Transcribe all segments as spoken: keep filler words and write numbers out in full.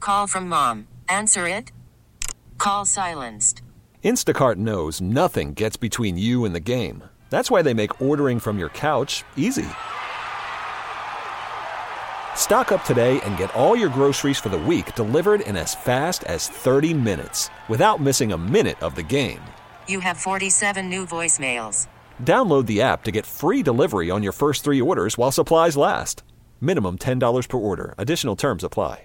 call from mom. Answer it. Call silenced. Instacart knows nothing gets between you and the game. That's why they make ordering from your couch easy. Stock up today and get all your groceries for the week delivered in as fast as thirty minutes without missing a minute of the game. You have forty-seven new voicemails. Download the app to get free delivery on your first three orders while supplies last. Minimum ten dollars per order. Additional terms apply.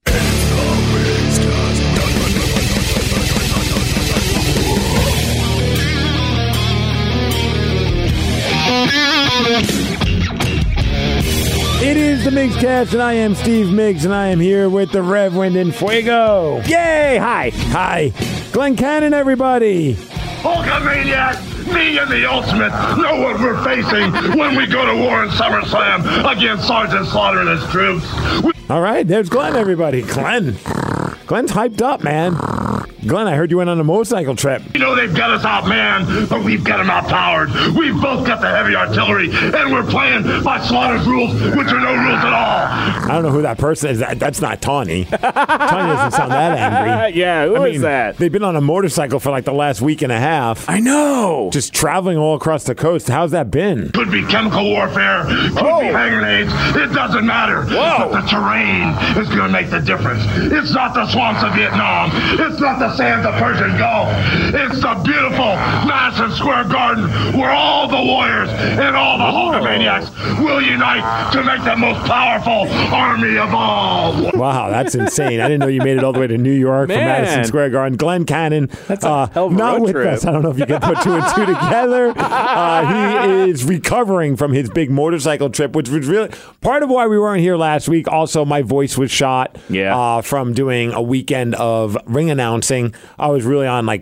It is the Migscast, and I am Steve Miggs, and I am here with the Reverend and Fuego. Yay! Hi. Hi. Glenn Cannon, everybody. Hulkamaniac! Me and the Ultimate know what we're facing when we go to war in SummerSlam against Sergeant Slaughter and his troops. We- All right, there's Glenn, everybody. Glenn. Glenn's hyped up, man. Glenn, I heard you went on a motorcycle trip. You know they've got us outmanned, but we've got them outpowered. We've both got the heavy artillery, and we're playing by Slaughter's rules, which are no rules at all. I don't know who that person is. That, that's not Tawny. Tawny doesn't sound that angry. Yeah, who I is mean, that? They've been on a motorcycle for like the last week and a half. I know. Just traveling all across the coast. How's that been? Could be chemical warfare, could Oh. be hand grenades. It doesn't matter. Whoa. But the terrain is going to make the difference. It's not the swamps of Vietnam. It's not the sands of Persian Gulf. It's the beautiful Madison Square Garden where all the warriors and all the Hulkamaniacs will unite to make the most powerful army of all. Wow, that's insane. I didn't know you made it all the way to New York from Man. Madison Square Garden. Glenn Cannon, That's a uh, hell of a not road with trip. us. I don't know if you can put two and two together. Uh, he is recovering from his big motorcycle trip, which was really part of why we weren't here last week. Also, my voice was shot Yeah. uh, from doing a weekend of ring announcing. I was really on like,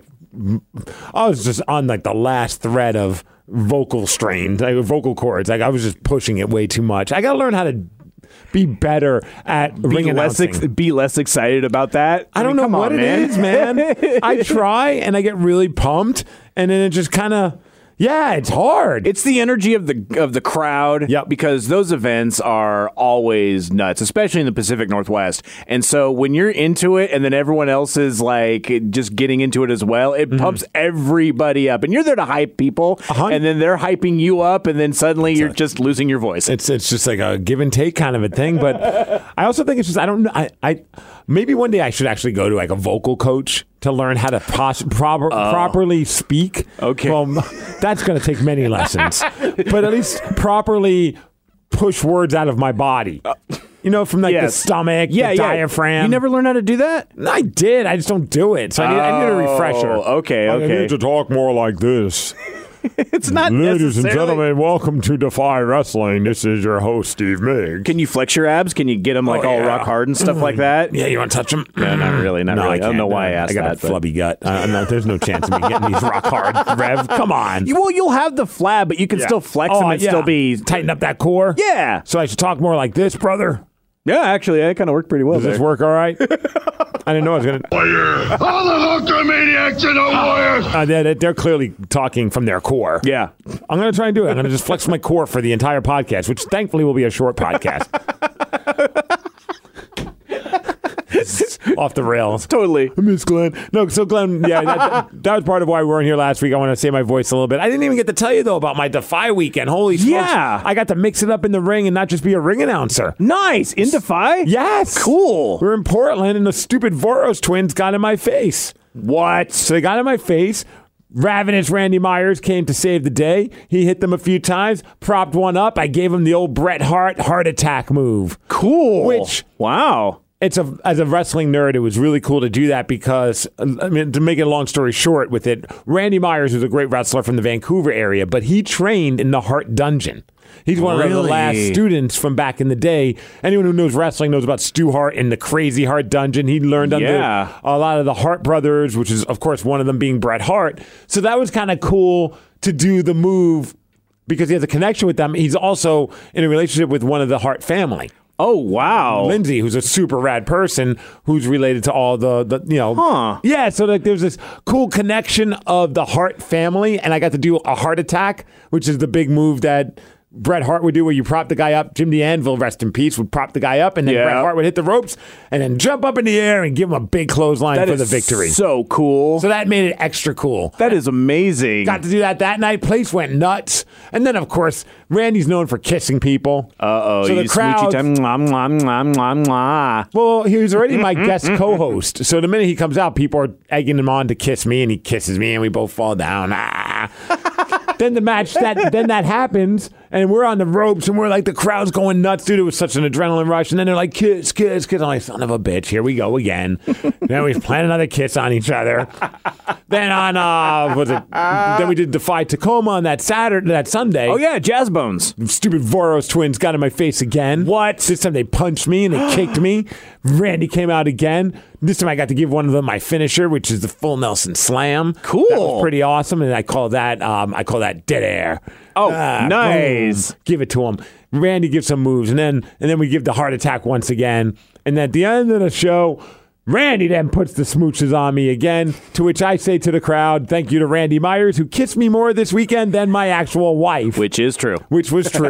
I was just on like the last thread of vocal strain, like vocal cords. Like I was just pushing it way too much. I got to learn how to be better at ring Be less, announcing. ex- be less excited about that. I don't mean, know come what on, it man. is, man. I try and I get really pumped, and then it just kind of, yeah, it's hard. It's the energy of the of the crowd, Yep. because those events are always nuts, especially in the Pacific Northwest. And so when you're into it and then everyone else is like just getting into it as well, it Mm-hmm. pumps everybody up. And you're there to hype people, Uh-huh. and then they're hyping you up, and then suddenly you're just losing your voice. It's it's just like a give and take kind of a thing. But I also think it's just I don't know. I, I maybe one day I should actually go to like a vocal coach to learn how to pos- proper, properly speak. Okay. Well, that's going to take many lessons, but at least properly push words out of my body. You know, from like the Yes. stomach, yeah, the yeah. diaphragm. You never learned how to do that? I did. I just don't do it. So I need, I need a refresher. Oh, okay, I okay. need to talk more like this. It's not Ladies and necessarily- gentlemen, welcome to Defy Wrestling. This is your host, Steve Miggs. Can you flex your abs? Can you get them like Oh, all yeah. rock hard and stuff like that? Yeah, you want to touch them? No, not really. Not no, really. I, I don't can't. know why I No, asked I got that, a but- flubby gut. Uh, no, there's no chance of me getting these rock hard, Rev. Come on. You- Well, you'll have the flab, but you can still flex oh, them and yeah. still be. Tighten up that core? Yeah. So I should talk more like this, brother? Yeah, actually, that kind of worked pretty well. Does this there. work all right? I didn't know I was going to... Warrior. All the Hulkamaniacs and the warriors. Uh, they're, they're clearly talking from their core. Yeah. I'm going to try and do it. I'm going to just flex my core for the entire podcast, which thankfully will be a short podcast. Off the rails. Totally. I miss Glenn. No, so Glenn, yeah, that, that was part of why we weren't here last week. I want to save my voice a little bit. I didn't even get to tell you, though, about my Defy weekend. Holy smokes. Yeah. I got to mix it up in the ring and not just be a ring announcer. Nice. In Defy? Yes. Cool. We were in Portland, and the stupid Voros twins got in my face. What? So they got in my face. Ravenous Randy Myers came to save the day. He hit them a few times, propped one up. I gave him the old Bret Hart heart attack move. Cool. Which- Wow. It's a as a wrestling nerd, it was really cool to do that because, I mean, to make it a long story short with it, Randy Myers was a great wrestler from the Vancouver area, but he trained in the Hart Dungeon. He's one of the Really? last students from back in the day. Anyone who knows wrestling knows about Stu Hart and the crazy Hart Dungeon. He learned under Yeah. a lot of the Hart brothers, which is, of course, one of them being Bret Hart. So that was kind of cool to do the move because he has a connection with them. He's also in a relationship with one of the Hart family. Oh, wow. Lindsay, who's a super rad person, who's related to all the, the you know, Huh. yeah. So like, there's this cool connection of the Hart family, and I got to do a heart attack, which is the big move that Bret Hart would do, where you prop the guy up. Jim the Anvil, rest in peace, would prop the guy up, and then Yeah. Bret Hart would hit the ropes and then jump up in the air and give him a big clothesline That for is the victory. so cool. So that made it extra cool. That is amazing. Got to do that that night. Place went nuts. And then, of course, Randy's known for kissing people. Uh-oh. So you the crowd. smoochy time. Mwah, mwah, mwah, mwah, mwah. Well, he was already my guest co-host. So the minute he comes out, people are egging him on to kiss me, and he kisses me, and we both fall down. Ah. Then the match, that then that happens, and we're on the ropes, and we're like, the crowd's going nuts, dude. It was such an adrenaline rush. And then they're like, kiss, kiss, kiss. I'm like, son of a bitch, here we go again. Then we plan another kiss on each other. Then on, uh, was it? Then we did Defy Tacoma on that Saturday, that Sunday. Oh, yeah, Jazz Bones. Stupid Voros twins got in my face again. What? This time they punched me and they kicked me. Randy came out again. This time I got to give one of them my finisher, which is the full Nelson Slam. Cool. That was pretty awesome, and I call that um, I call that dead air. Oh, Ah, nice. boom. Give it to him. Randy gives some moves, and then and then we give the heart attack once again. And at the end of the show, Randy then puts the smooches on me again, to which I say to the crowd, thank you to Randy Myers, who kissed me more this weekend than my actual wife. Which is true. Which was true.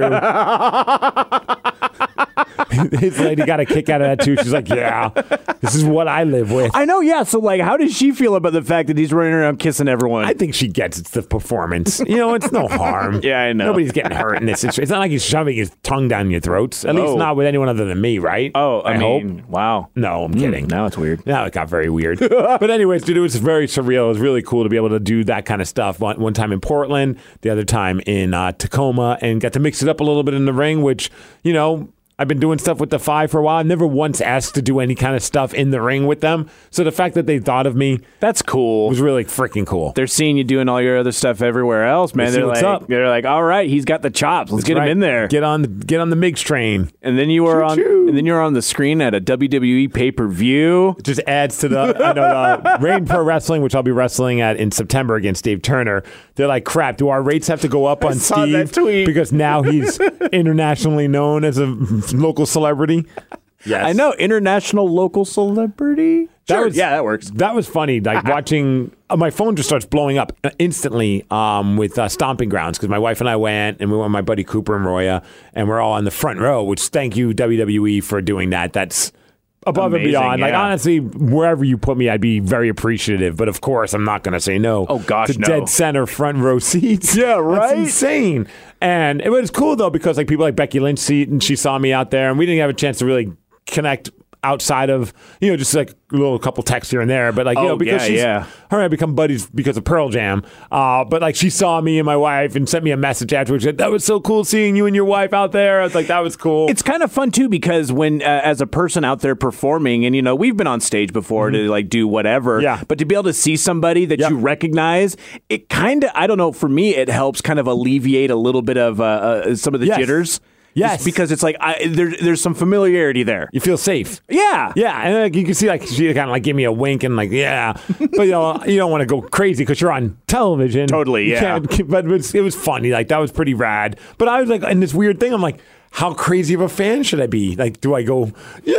His lady got a kick out of that, too. She's like, yeah, this is what I live with. I know, yeah. So, like, how does she feel about the fact that he's running around kissing everyone? I think she gets it's the performance. You know, it's no harm. Yeah, I know. Nobody's getting hurt in this situation. It's not like he's shoving his tongue down your throats. At least Oh. not with anyone other than me, right? oh, I, I mean, hope. wow. No, I'm kidding. Now it's weird. Now it got very weird. But anyways, dude, it was very surreal. It was really cool to be able to do that kind of stuff. One, one time in Portland, the other time in uh, Tacoma, and got to mix it up a little bit in the ring, which, you know, I've been doing stuff with the Five for a while. I never once asked to do any kind of stuff in the ring with them. So the fact that they thought of me That's cool. was really freaking cool. They're seeing you doing all your other stuff everywhere else, man. They see They're what's like, up. they're like, all right, he's got the chops. Let's get Right. him in there. Get on the get on the Migs train. and then you were on, Choo-choo. and then you're on the screen at a W W E pay per view. It just adds to the I know uh, Rain Pro Wrestling, which I'll be wrestling at in September against Dave Turner. They're like, crap, do our rates have to go up on saw that Steve tweet. because now he's internationally known as a local celebrity? Yes. I know, international local celebrity. That Sure, was- yeah, that works. That was funny. Like watching, uh, my phone just starts blowing up instantly um, with uh, Stomping Grounds because my wife and I went, and we went with my buddy Cooper and Roya, and we're all on the front row. Which thank you W W E for doing that. That's above Amazing, and beyond. Like yeah. honestly, wherever you put me, I'd be very appreciative. But of course, I'm not going to say no. Oh, gosh, to no. dead center front row seats. Yeah, That's right? insane. And it was cool though because like people like Becky Lynch see it, and she saw me out there, and we didn't have a chance to really connect outside of, you know, just like a little couple texts here and there, but like, you Oh, know, because yeah, she's, yeah. her and I become buddies because of Pearl Jam. Uh, but like she saw me and my wife and sent me a message afterwards. She said, that was so cool seeing you and your wife out there. I was like, that was cool. It's kind of fun too because when, uh, as a person out there performing, and you know, we've been on stage before to like do whatever, Yeah. but to be able to see somebody that Yep. you recognize, it kind of, I don't know, for me, it helps kind of alleviate a little bit of uh, uh, some of the Yes. jitters. Yes. Just because it's like I, there, there's some familiarity there. you feel safe. Yeah. Yeah, and like, you can see like she kind of like gave me a wink and like yeah, but you know you don't want to go crazy because you're on television. Totally, You yeah. can't- But it was, it was funny. Like that was pretty rad. But I was like in this weird thing. I'm like, how crazy of a fan should I be? Like, do I go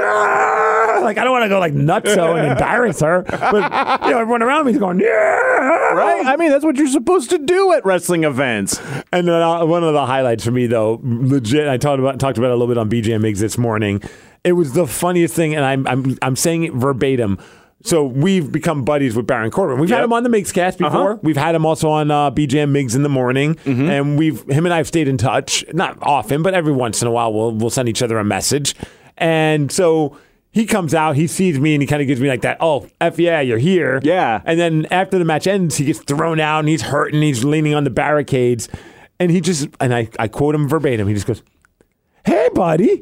yeah? Like I don't want to go like nutso and embarrass her. But you know everyone around me is going yeah. Right? I mean, that's what you're supposed to do at wrestling events. And then uh, one of the highlights for me, though, legit, I talked about talked about it a little bit on B J M Migs this morning. It was the funniest thing, and I'm I'm I'm saying it verbatim. So we've become buddies with Baron Corbin. We've had Yep. him on the Migs cast before. Uh-huh. We've had him also on uh, B J M Migs in the morning, and we've him and I have stayed in touch. Not often, but every once in a while we'll we'll send each other a message. And so he comes out, he sees me, and he kind of gives me like that, oh, F yeah, you're here. Yeah. And then after the match ends, he gets thrown out, and he's hurting, he's leaning on the barricades. And he just, and I, I quote him verbatim, he just goes, hey, buddy.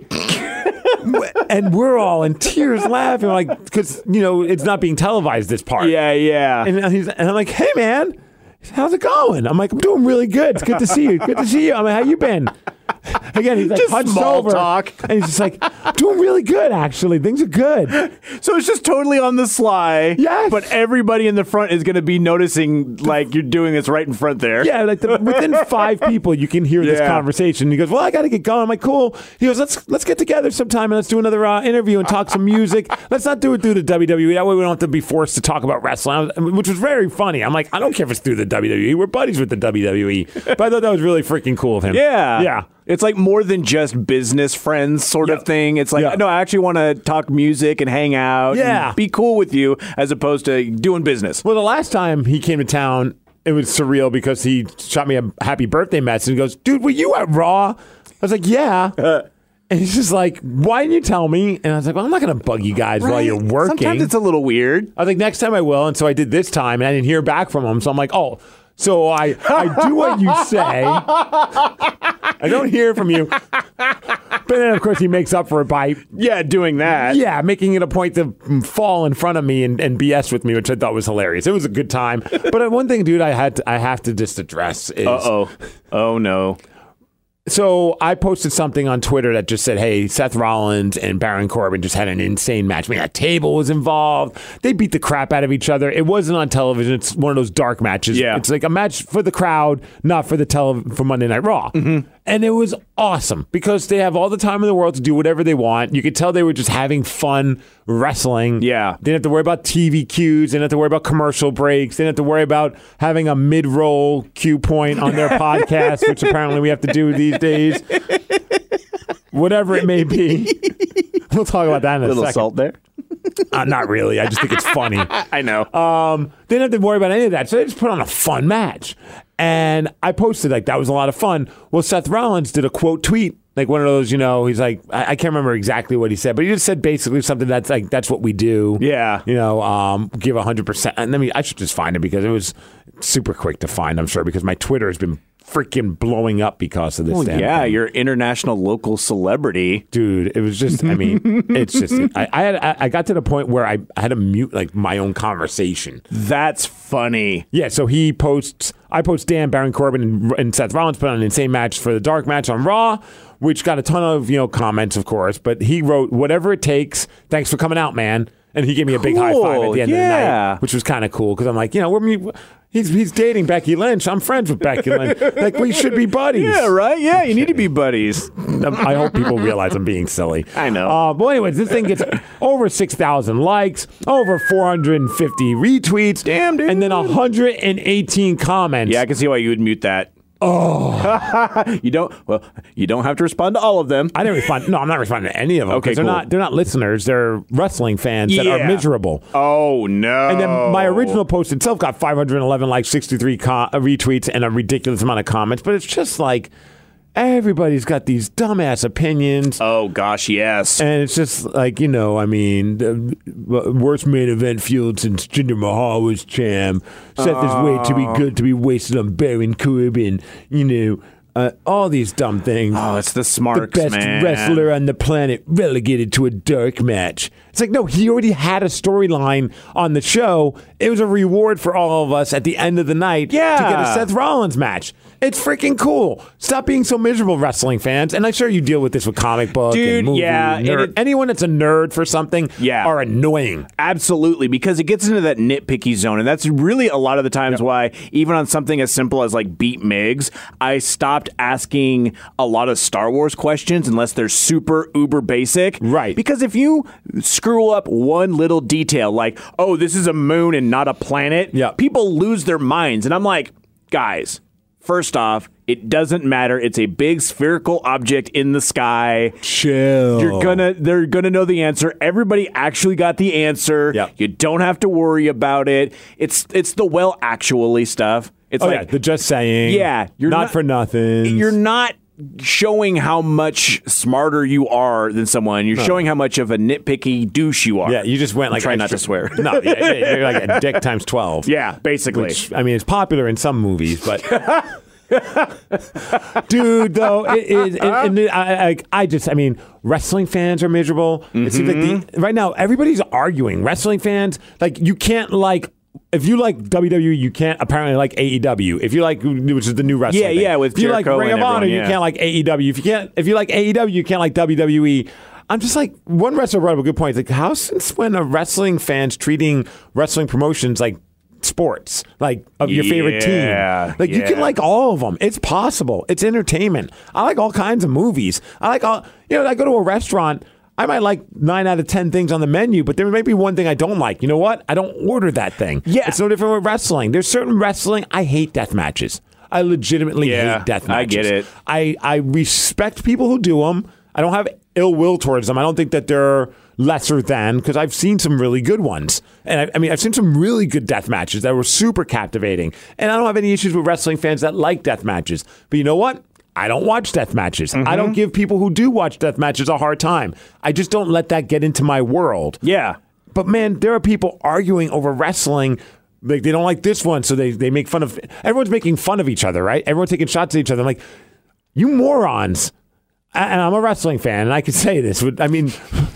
And we're all in tears laughing, like, because, you know, it's not being televised, this part. Yeah, yeah. And, he's, and I'm like, hey, man, how's it going? I'm like, I'm doing really good. It's good to see you. Good to see you. I'm like, how you been? Again, he's like Just hunched small over, talk. and he's just like, doing really good, actually. Things are good. So it's just totally on the sly. Yes. But everybody in the front is going to be noticing like you're doing this right in front there. Yeah, like the, within five people, you can hear this Yeah. conversation. He goes, "Well, I got to get going." I'm like, "Cool." He goes, "Let's let's get together sometime and let's do another uh, interview and talk some music. Let's not do it through the W W E. That way, we don't have to be forced to talk about wrestling." I was- which was very funny. I'm like, I don't care if it's through the W W E. We're buddies with the W W E. But I thought that was really freaking cool of him. Yeah. yeah. It's like more than just business friends sort Yeah. of thing. It's like, Yeah. no, I actually want to talk music and hang out Yeah. and be cool with you as opposed to doing business. Well, the last time he came to town, it was surreal because he shot me a happy birthday message and goes, dude, were you at Raw? I was like, yeah. And he's just like, why didn't you tell me? And I was like, well, I'm not going to bug you guys while you're working. Sometimes it's a little weird. I was like, next time I will. And so I did this time, and I didn't hear back from him. So I'm like, oh, so I, I do what you say. I don't hear from you. But then, of course, he makes up for it by, Yeah, doing that. yeah, making it a point to fall in front of me and, and B S with me, which I thought was hilarious. It was a good time. But one thing, dude, I had to, I have to just address is... Uh-oh. Oh, no. So I posted something on Twitter that just said, hey, Seth Rollins and Baron Corbin just had an insane match. I mean, a table was involved. They beat the crap out of each other. It wasn't on television. It's one of those dark matches. Yeah. It's like a match for the crowd, not for the tele- for Monday Night Raw. Mm-hmm. And it was awesome because they have all the time in the world to do whatever they want. You could tell they were just having fun wrestling. Yeah. They didn't have to worry about T V cues. They didn't have to worry about commercial breaks. They didn't have to worry about having a mid-roll cue point on their podcast, which apparently we have to do these days. Whatever it may be. We'll talk about that in a, A little second. salt there. Uh, not really. I just think it's funny. I know. Um, they didn't have to worry about any of that. So they just put on a fun match. And I posted, like, that was a lot of fun. Well, Seth Rollins did a quote tweet. Like one of those, you know, he's like, I, I can't remember exactly what he said, but he just said basically something that's like, that's what we do. Yeah. You know, um, give one hundred percent. And I mean, I should just find it because it was super quick to find, I'm sure, because my Twitter has been freaking blowing up because of this. Well, damn yeah, thing. you're international local celebrity. Dude, it was just, I mean, it's just, I, I had, I, I got to the point where I, I had to mute like my own conversation. That's funny. Yeah, so he posts, I post Dan, Baron Corbin, and, and Seth Rollins put on an insane match for the dark match on Raw, which got a ton of, you know, comments, of course, but he wrote, whatever it takes, thanks for coming out, man. And he gave me a big high five at the end yeah. of the night, which was kind of cool because I'm like, you know, we're, he's he's dating Becky Lynch. I'm friends with Becky Lynch. Like, we should be buddies. Yeah, right? Yeah, you need to be buddies. I hope people realize I'm being silly. I know. Uh, but anyways, this thing gets over six thousand likes, over four hundred fifty retweets. Damn, dude. And then one hundred eighteen comments. Yeah, I can see why you would mute that. Oh, you don't. Well, you don't have to respond to all of them. I didn't respond. No, I'm not responding to any of them. Okay, they're cool. not. They're not listeners. They're wrestling fans that are Yeah. miserable. Oh no! And then my original post itself got five hundred eleven likes, sixty-three co- retweets, and a ridiculous amount of comments. But it's just like everybody's got these dumbass opinions. Oh gosh, yes. And it's just like, you know, I mean, the worst main event feud since Jinder Mahal was champ. Seth is way too be good to be wasted on Baron Corbin. You know, uh, all these dumb things. Oh, it's the The smarks, best man. wrestler on the planet relegated to a dark match. It's like, no, he already had a storyline on the show. It was a reward for all of us at the end of the night Yeah. to get a Seth Rollins match. It's freaking cool. Stop being so miserable, wrestling fans. And I'm sure you deal with this with comic book Dude, and movie. yeah, and nerd. it- Anyone that's a nerd for something Yeah. are annoying. Absolutely, because it gets into that nitpicky zone, and that's really a lot of the times why, even on something as simple as like Beat Migs, I stopped asking a lot of Star Wars questions unless they're super uber basic. Right. Because if you screw up one little detail, like, oh, this is a moon and not a planet, Yeah. people lose their minds. And I'm like, guys, first off, it doesn't matter. It's a big spherical object in the sky. Chill. You're gonna, they're gonna know the answer. Everybody actually got the answer. Yep. You don't have to worry about it. It's it's the well actually stuff. It's Oh, like yeah, the just saying. Yeah, you're not, not- for nothing. you're not showing how much smarter you are than someone. You're showing how much of a nitpicky douche you are. Yeah, you just went like try not to extra- swear. No, yeah, yeah, you're like a dick times twelve. Yeah, basically. Which, I mean, it's popular in some movies, but dude, though, it is. It, and it, I, I, I just, I mean, wrestling fans are miserable. It seems like Mm-hmm. the, right now everybody's arguing. Wrestling fans, like, you can't like. If you like W W E, you can't apparently like A E W. If you like, which is the new wrestling Yeah, thing. yeah, with if you like Jericho Ring of and Honor, everyone, you yeah. can't like A E W. If you can't, if you like A E W, you can't like W W E. I'm just like, one wrestler brought up a good point. Like, how since when are wrestling fans treating wrestling promotions like sports, like of your favorite Yeah, team? Like, you can yeah. like all of them. It's possible. It's entertainment. I like all kinds of movies. I like all, you know, I go to a restaurant. I might like nine out of ten things on the menu, but there may be one thing I don't like. You know what? I don't order that thing. Yeah. It's no different with wrestling. There's certain wrestling. I hate death matches. I legitimately Yeah, hate death I matches. get it. I, I respect people who do them. I don't have ill will towards them. I don't think that they're lesser than, because I've seen some really good ones. And I, I mean, I've seen some really good death matches that were super captivating. And I don't have any issues with wrestling fans that like death matches. But you know what? I don't watch death matches. Mm-hmm. I don't give people who do watch death matches a hard time. I just don't let that get into my world. Yeah. But man, there are people arguing over wrestling. Like, they don't like this one, so they, they make fun of... Everyone's making fun of each other, right? Everyone's taking shots at each other. I'm like, you morons. And I'm a wrestling fan, and I can say this. I mean...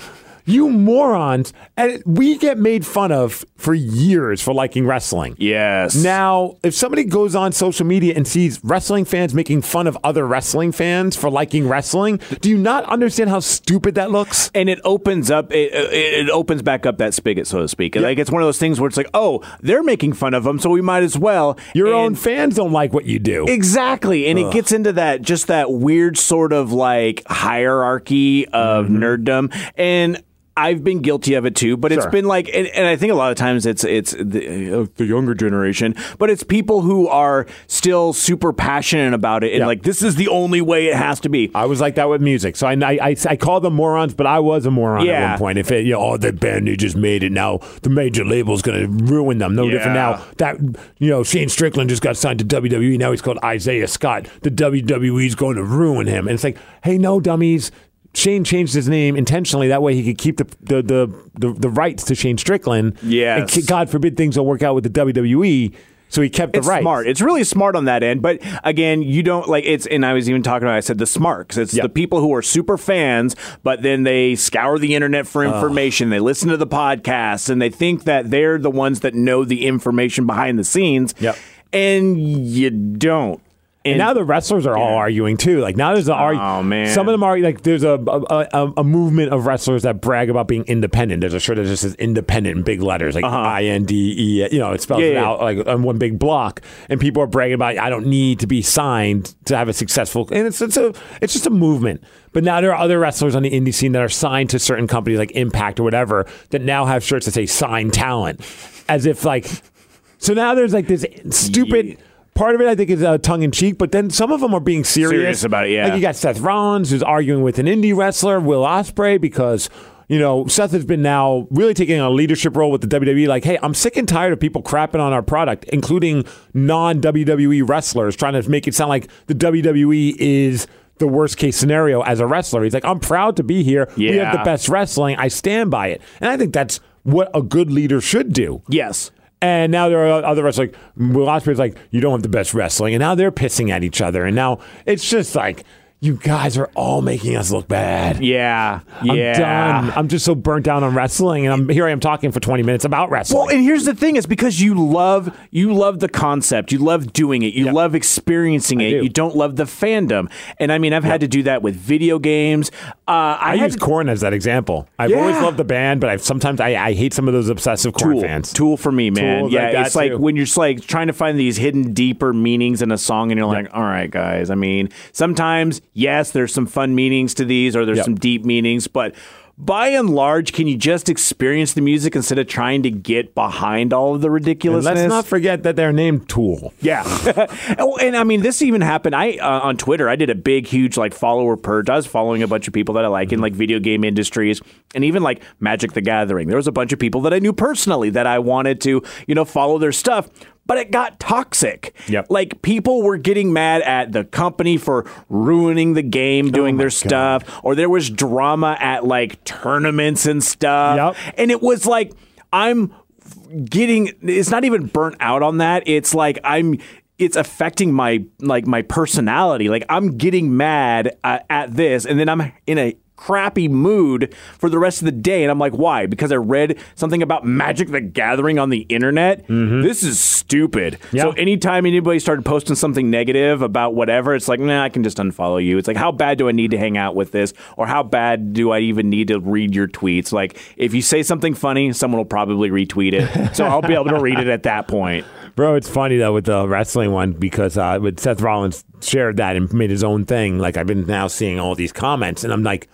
You morons. And we get made fun of for years for liking wrestling. Yes. Now, if somebody goes on social media and sees wrestling fans making fun of other wrestling fans for liking wrestling, do you not understand how stupid that looks? And it opens up, it, it, it opens back up that spigot, so to speak. Yep. Like, it's one of those things where it's like, oh, they're making fun of them, so we might as well. Your and own fans don't like what you do. Exactly. And Ugh. it gets into that, just that weird sort of like hierarchy of mm-hmm. nerddom. And I've been guilty of it too, but it's sure. been like, and, and I think a lot of times it's it's the, uh, the younger generation, but it's people who are still super passionate about it and yep. like, this is the only way it has to be. I was like that with music, so I I, I, I call them morons, but I was a moron yeah. at one point. If it, you know, oh, the band new just made it, now the major label's going to ruin them. No yeah. different now. That, you know, Shane Strickland just got signed to W W E. Now he's called Isaiah Scott. The W W E's going to ruin him, and it's like, hey, no, dummies. Shane changed his name intentionally. That way he could keep the the the, the, the rights to Shane Strickland. Yes. And God forbid things don't work out with the W W E. So he kept the it's rights. Smart. It's really smart on that end. But again, you don't like it's. And I was even talking about. I said the smarks. It's yep. the people who are super fans, but then they scour the internet for information. Oh. They listen to the podcasts, and they think that they're the ones that know the information behind the scenes. Yep. And you don't. And, and now the wrestlers are yeah. all arguing too. Like now there's a argue. Oh man! Some of them are like there's a a, a a movement of wrestlers that brag about being independent. There's a shirt that just says independent in big letters, like uh-huh. I N D E. You know, it spells yeah, it yeah. out like on one big block. And people are bragging about I don't need to be signed to have a successful. And it's it's a it's just a movement. But now there are other wrestlers on the indie scene that are signed to certain companies like Impact or whatever that now have shirts that say "Signed Talent," as if like. So now there's like this stupid. Yeah. Part of it, I think, is uh, tongue-in-cheek, but then some of them are being serious. Serious about it, yeah. Like you got Seth Rollins, who's arguing with an indie wrestler, Will Ospreay, because, you know, Seth has been now really taking a leadership role with the W W E. Like, hey, I'm sick and tired of people crapping on our product, including non-W W E wrestlers, trying to make it sound like the W W E is the worst-case scenario as a wrestler. He's like, I'm proud to be here. Yeah. We have the best wrestling. I stand by it. And I think that's what a good leader should do. Yes. And now there are other wrestlers like Will Ospreay's like, you don't have the best wrestling. And now they're pissing at each other. And now it's just like, you guys are all making us look bad. Yeah. Yeah. I'm done. I'm just so burnt down on wrestling. And I'm here I am talking for twenty minutes about wrestling. Well, and here's the thing is because you love you love the concept. You love doing it. You yep. love experiencing I it. do. You don't love the fandom. And I mean, I've yep. had to do that with video games. Uh, I, I had use to, Korn as that example. I've yeah. always loved the band, but I've sometimes I, I hate some of those obsessive Korn Tool. fans. Tool for me, man. Tool, yeah, like it's like too. when you're just like trying to find these hidden, deeper meanings in a song, and you're yep. like, all right, guys. I mean, sometimes yes, there's some fun meanings to these, or there's yep. some deep meanings, but by and large, can you just experience the music instead of trying to get behind all of the ridiculousness? And let's not forget that they're named Tool. Yeah. oh, and I mean, this even happened. I uh, on Twitter, I did a big, huge like follower purge. I was following a bunch of people that I like mm-hmm. in like video game industries and even like Magic the Gathering. There was a bunch of people that I knew personally that I wanted to, you know, follow their stuff. But it got toxic. Yep. Like people were getting mad at the company for ruining the game, doing oh their God. stuff, or there was drama at like tournaments and stuff. Yep. And it was like, I'm getting, it's not even burnt out on that. It's like I'm, it's affecting my, like my personality. Like I'm getting mad uh, at this, and then I'm in a crappy mood for the rest of the day. And I'm like, why? Because I read something about Magic the Gathering on the internet? Mm-hmm. This is stupid. Yeah. So anytime anybody started posting something negative about whatever, it's like, nah, I can just unfollow you. It's like, how bad do I need to hang out with this? Or how bad do I even need to read your tweets? Like, if you say something funny, someone will probably retweet it. So I'll be able to read it at that point. Bro, it's funny, though, with the wrestling one, because uh, with Seth Rollins shared that and made his own thing. Like, I've been now seeing all these comments, and I'm like,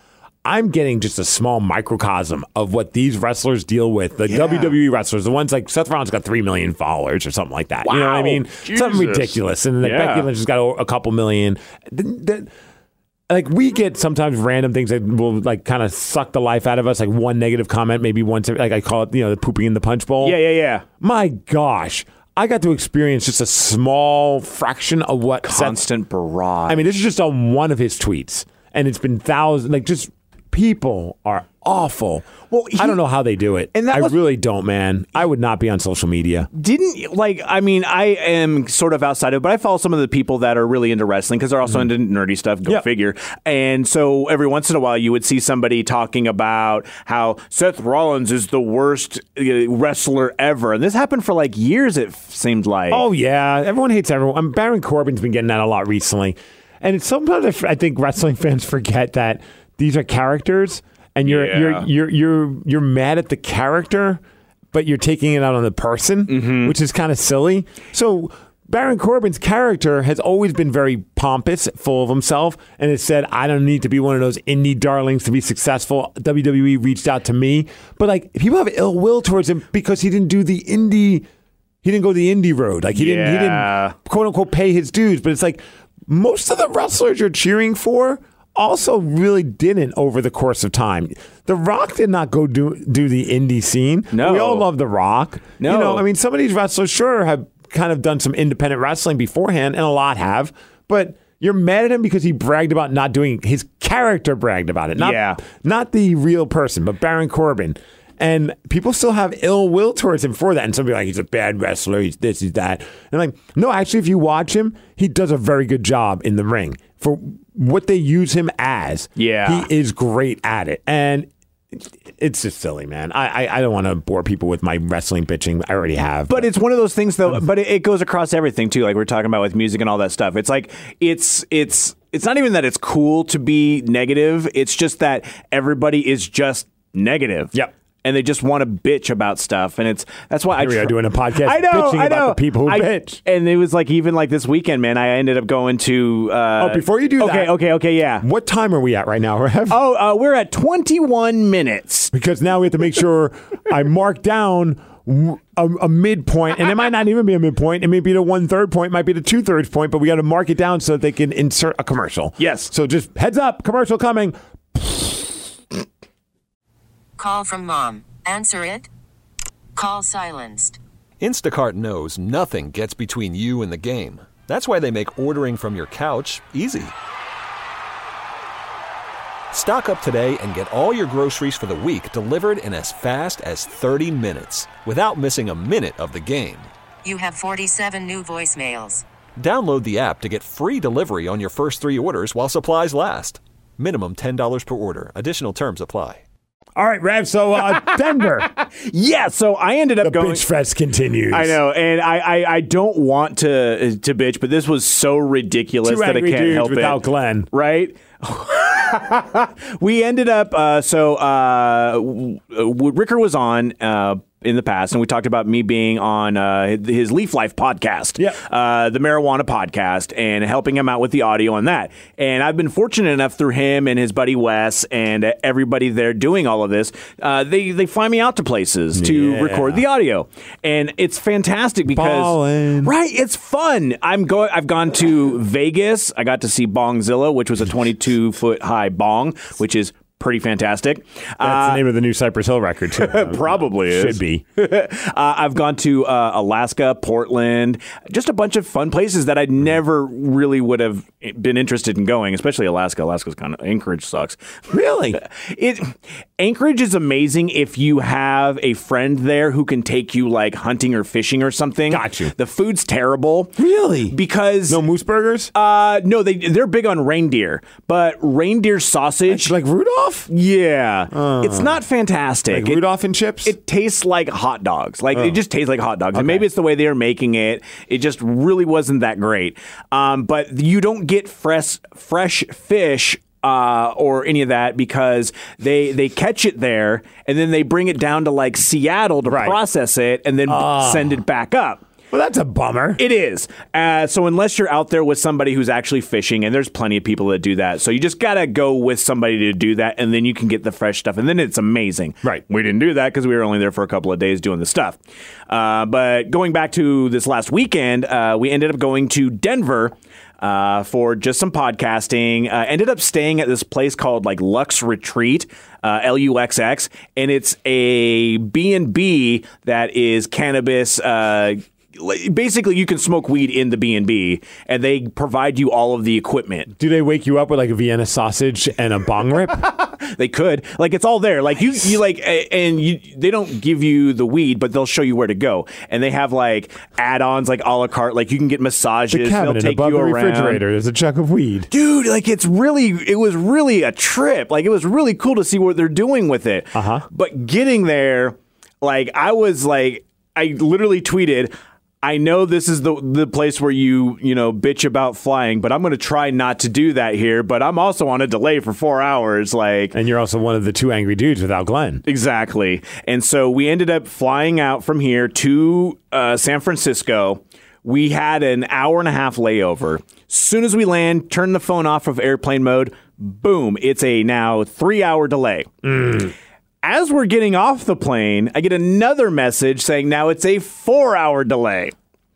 I'm getting just a small microcosm of what these wrestlers deal with. The yeah. W W E wrestlers, the ones like Seth Rollins got three million followers or something like that. Wow. You know what I mean? Jesus. Something ridiculous. And then yeah. Becky Lynch has got a, a couple million. The, the, like we get sometimes random things that will like kind of suck the life out of us. Like one negative comment, maybe once, like I call it, you know, the pooping in the punch bowl. Yeah, yeah, yeah. My gosh. I got to experience just a small fraction of what constant Seth, barrage. I mean, this is just on one of his tweets, and it's been thousands. Like, just people are awful. Well, he, I don't know how they do it. And that I was, really don't, man. I would not be on social media. Didn't like? I mean, I am sort of outside of it, but I follow some of the people that are really into wrestling because they're also mm-hmm. into nerdy stuff. Go yep. figure. And so every once in a while, you would see somebody talking about how Seth Rollins is the worst wrestler ever, and this happened for like years. It seemed like. Oh yeah, everyone hates everyone. I mean, Baron Corbin's been getting that a lot recently, and it's sometimes I think wrestling fans forget that these are characters. And you're yeah. you're you're you're you're mad at the character, but you're taking it out on the person, mm-hmm. which is kind of silly. So Baron Corbin's character has always been very pompous, full of himself, and it said, "I don't need to be one of those indie darlings to be successful." W W E reached out to me, but like people have ill will towards him because he didn't do the indie. He didn't go the indie road. Like he yeah. didn't. He didn't quote unquote pay his dues. But it's like most of the wrestlers you're cheering for also really didn't over the course of time. The Rock did not go do do the indie scene. No. We all love The Rock. No. You know, I mean, some of these wrestlers sure have kind of done some independent wrestling beforehand, and a lot have, but you're mad at him because he bragged about not doing, his character bragged about it. Not, yeah. not the real person, but Baron Corbin. And people still have ill will towards him for that. And somebody like, he's a bad wrestler, he's this, he's that. And like, no, actually, if you watch him, he does a very good job in the ring. For what they use him as, yeah. he is great at it. And it's just silly, man. I, I, I don't want to bore people with my wrestling bitching. I already have. But, but it's one of those things, though, but it, it goes across everything, too, like we're talking about with music and all that stuff. It's like, it's it's it's not even that it's cool to be negative. It's just that everybody is just negative. Yep. And they just want to bitch about stuff, and it's that's why Here I we tr- are doing a podcast I know, bitching I know. about the people who I, bitch. And it was like even like this weekend, man. I ended up going to. Uh, oh, before you do okay, that, okay, okay, okay, yeah. What time are we at right now, Rev? Oh, uh, we're at twenty-one minutes because now we have to make sure I mark down a, a midpoint, and it might not even be a midpoint. It may be the one third point, might be the two thirds point, but we got to mark it down so that they can insert a commercial. Yes. So just heads up, commercial coming. Call from mom. Answer it. Call silenced. Instacart knows nothing gets between you and the game. That's why they make ordering from your couch easy. Stock up today and get all your groceries for the week delivered in as fast as thirty minutes without missing a minute of the game. You have forty-seven new voicemails. Download the app to get free delivery on your first three orders while supplies last. Minimum ten dollars per order. Additional terms apply. All right, Rev, so uh, Denver. Yeah, so I ended up the going. The bitch fest continues. I know, and I, I, I don't want to to bitch, but this was so ridiculous Two that I can't help without it. Glenn. Right? We ended up, uh, so uh, Ricker was on uh, in the past, and we talked about me being on uh, his Leaf Life podcast, yep. uh, the marijuana podcast, and helping him out with the audio on that. And I've been fortunate enough through him and his buddy Wes and everybody there doing all of this. Uh, they they fly me out to places to yeah. record the audio, and it's fantastic because Ballin'. right, it's fun. I'm going. I've gone to Vegas. I got to see Bongzilla, which was a twenty-two foot high bong, which is pretty fantastic. That's uh, the name of the new Cypress Hill record, too. Probably is. Should be. uh, I've gone to uh, Alaska, Portland, just a bunch of fun places that I never really would have been interested in going, especially Alaska. Alaska's kind of, Anchorage sucks. Really? It Anchorage is amazing if you have a friend there who can take you like hunting or fishing or something. Got you. The food's terrible. Really? Because no moose burgers? Uh, no, they they're big on reindeer, but reindeer sausage, like Rudolph. Yeah, uh, it's not fantastic. Like Rudolph and chips? It tastes like hot dogs. Like, oh. it just tastes like hot dogs. Okay. And maybe it's the way they're making it. It just really wasn't that great. Um, but you don't get fresh fresh fish uh, or any of that because they they catch it there and then they bring it down to like Seattle to right. process it and then oh. send it back up. Well, that's a bummer. It is. Uh, so unless you're out there with somebody who's actually fishing, and there's plenty of people that do that, so you just gotta go with somebody to do that, and then you can get the fresh stuff, and then it's amazing. Right. We didn't do that because we were only there for a couple of days doing the stuff. Uh, but going back to this last weekend, uh, we ended up going to Denver uh, for just some podcasting. Uh, ended up staying at this place called like Lux Retreat, uh, L U X X, and it's a B and B that is cannabis. Uh, Basically, you can smoke weed in the B and B, and they provide you all of the equipment. Do they wake you up with like a Vienna sausage and a bong rip? They could. Like, it's all there. Like, you, you like, and you, they don't give you the weed, but they'll show you where to go. And they have, like, add-ons, like, a la carte. Like, you can get massages. The cabinet they'll take above you the around. refrigerator. There's a chunk of weed. Dude, like, it's really, it was really a trip. Like, it was really cool to see what they're doing with it. Uh-huh. But getting there, like, I was, like, I literally tweeted, I know this is the the place where you, you know, bitch about flying, but I'm going to try not to do that here. But I'm also on a delay for four hours. Like, and you're also one of the two angry dudes without Glenn. Exactly. And so we ended up flying out from here to uh, San Francisco. We had an hour and a half layover. Soon as we land, turn the phone off of airplane mode. Boom. It's a now three hour delay. Mm. As we're getting off the plane, I get another message saying now it's a four-hour delay.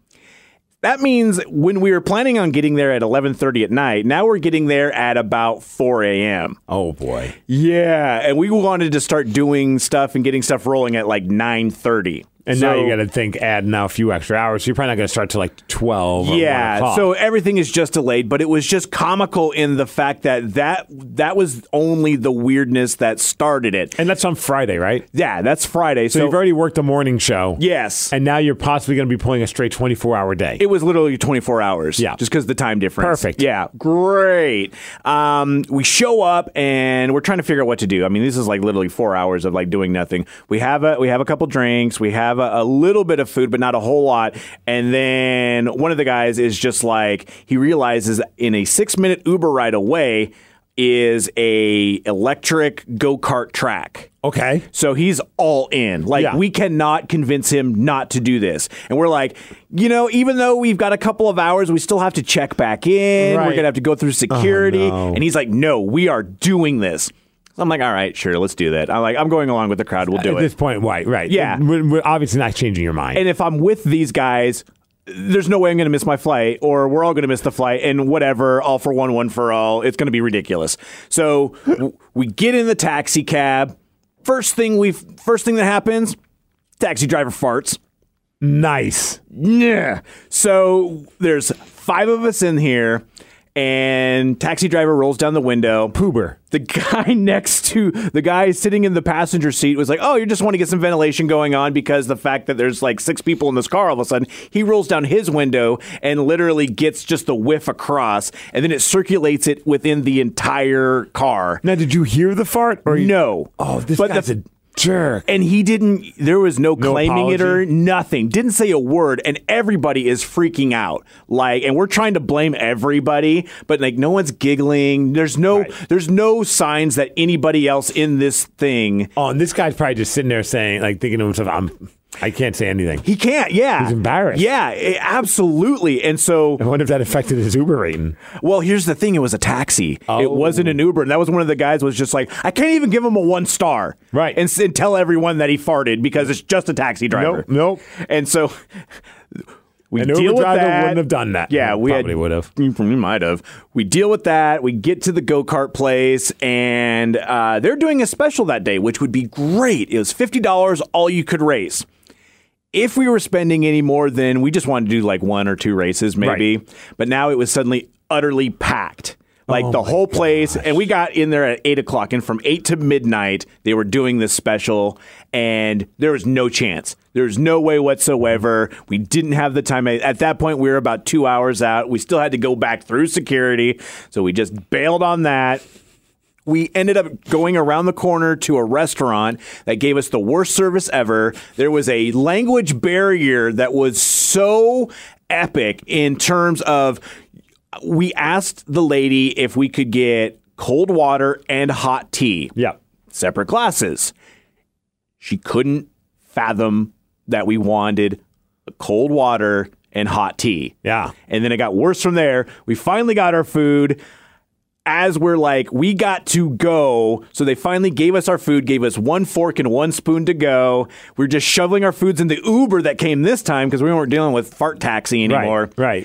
That means when we were planning on getting there at eleven thirty at night, now we're getting there at about four a.m. Oh, boy. Yeah, and we wanted to start doing stuff and getting stuff rolling at like nine thirty. And so, now you got to think, add now a few extra hours. So you're probably not going to start till like twelve or yeah, one o'clock. So everything is just delayed, but it was just comical in the fact that that, that was only the weirdness that started it. And that's on Friday, right? Yeah, that's Friday. So, So, you've already worked the morning show. yes. And now you're possibly going to be pulling a straight twenty-four hour day. It was literally twenty-four hours. Yeah. Just because of the time difference. Perfect. Yeah. Great. Um, we show up and we're trying to figure out what to do. I mean, this is like literally four hours of like doing nothing. We have a we have a couple drinks. We have a, a little bit of food, but not a whole lot. And then one of the guys is just like, he realizes in a six minute Uber ride away is a electric go-kart track. Okay. So he's all in. Like, Yeah. we cannot convince him not to do this. And we're like, you know, even though we've got a couple of hours, we still have to check back in. Right. We're going to have to go through security. Oh, no. And he's like, no, we are doing this. So I'm like, all right, sure, let's do that. I'm like, I'm going along with the crowd. We'll do At it. this point, right, right. Yeah. We're, we're obviously not changing your mind. And if I'm with these guys, there's no way I'm going to miss my flight, or we're all going to miss the flight, and whatever, all for one, one for all. It's going to be ridiculous. So w- we get in the taxi cab. First thing we, first thing that happens, taxi driver farts. Nice. Yeah. So there's five of us in here, and taxi driver rolls down the window. Poober. The guy next to the guy sitting in the passenger seat was like, oh, you just want to get some ventilation going on because the fact that there's like six people in this car all of a sudden. He rolls down his window and literally gets just the whiff across, and then it circulates it within the entire car. Now, did you hear the fart? Or you- No. Oh, this But guy's the- a jerk. And he didn't, there was no, No claiming it or apology? nothing. Didn't say a word. And everybody is freaking out. Like, and we're trying to blame everybody, but like no one's giggling. There's no, Right. there's no signs that anybody else in this thing. Oh, and this guy's probably just sitting there saying, like, thinking to himself, I'm, I can't say anything. He can't. Yeah. He's embarrassed. Yeah, it- absolutely. And so, I wonder if that affected his Uber rating. well, here's the thing. It was a taxi. It Oh. wasn't an Uber. And that was one of the guys was just like, I can't even give him a one star. Right. And, s- and tell everyone that he farted because it's just a taxi driver. Nope, nope. And so we An deal Uber with driver that. wouldn't have done that. Yeah, we probably had, would have. We might have. We deal with that. We get to the go-kart place, and uh, they're doing a special that day, which would be great. It was fifty dollars, all you could race. If we were spending any more than, we just wanted to do like one or two races maybe, Right. but now it was suddenly utterly packed. Like Oh the my whole place, and we got in there at eight o'clock, and from eight to midnight, they were doing this special, and there was no chance. There was no way whatsoever. We didn't have the time. At that point, we were about two hours out. We still had to go back through security, so we just bailed on that. We ended up going around the corner to a restaurant that gave us the worst service ever. There was a language barrier that was so epic in terms of, we asked the lady if we could get cold water and hot tea. Yeah. Separate glasses. She couldn't fathom that we wanted cold water, and hot tea. Yeah. And then it got worse from there. We finally got our food. As we're like, we got to go. So they finally gave us our food, gave us one fork and one spoon to go. We were just shoveling our foods in the Uber that came this time because we weren't dealing with fart taxi anymore. Right, right.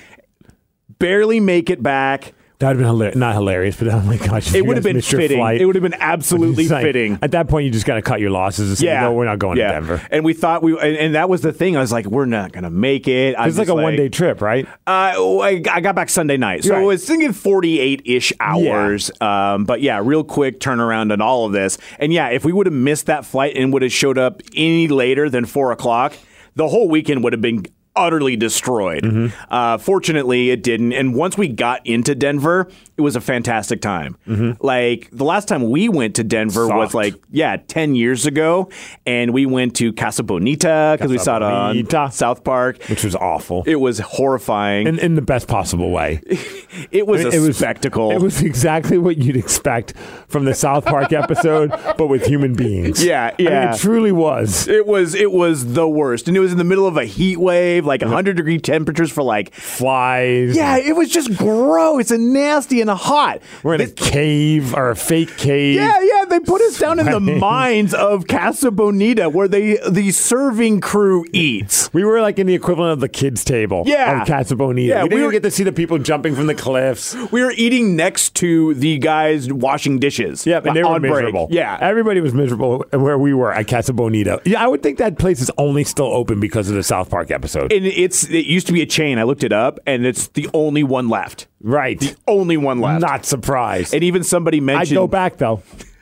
Barely make it back. That would have been hilarious. Not hilarious, but oh my gosh. It would have been fitting. It would have been absolutely like, fitting. At that point, you just got to cut your losses and say, Yeah. no, we're not going yeah. to Denver. And we thought we, and, and that was the thing. I was like, we're not going to make it. It was like a one day trip, right? Uh, I, I got back Sunday night. So Right. I was thinking forty-eight ish hours. Yeah. Um, but yeah, real quick turnaround on all of this. And yeah, if we would have missed that flight and would have showed up any later than four o'clock, the whole weekend would have been utterly destroyed. Mm-hmm. Uh, fortunately, it didn't. And once we got into Denver, it was a fantastic time. Mm-hmm. Like the last time we went to Denver Sucked. was like, yeah, ten years ago. And we went to Casa Bonita because we saw it on Bonita. South Park. Which was awful. It was horrifying. in, in the best possible way. It was I mean, a it was, spectacle. It was exactly what you'd expect from the South Park episode, but with human beings. Yeah, I mean, yeah. it truly was. It was it was the worst. And it was in the middle of a heat wave, like one hundred degree temperatures for like Flies. Yeah, it was just gross and nasty and hot. We're in a cave or a fake cave. Yeah, yeah, they put us down in the Sweating. mines of Casa Bonita where they the serving crew eats. We were like in the equivalent of the kids' table Yeah. of Casa Bonita. Yeah, we didn't we even were- get to see the people jumping from the cliffs. We were eating next to the guys washing dishes. Yeah, and they were on break. miserable. Yeah. Everybody was miserable where we were at Casa Bonita. Yeah, I would think that place is only still open because of the South Park episode. And it's it used to be a chain. I looked it up, and it's the only one left. Right. Only one left. Not surprised. And even somebody I'd mentioned. go back, though.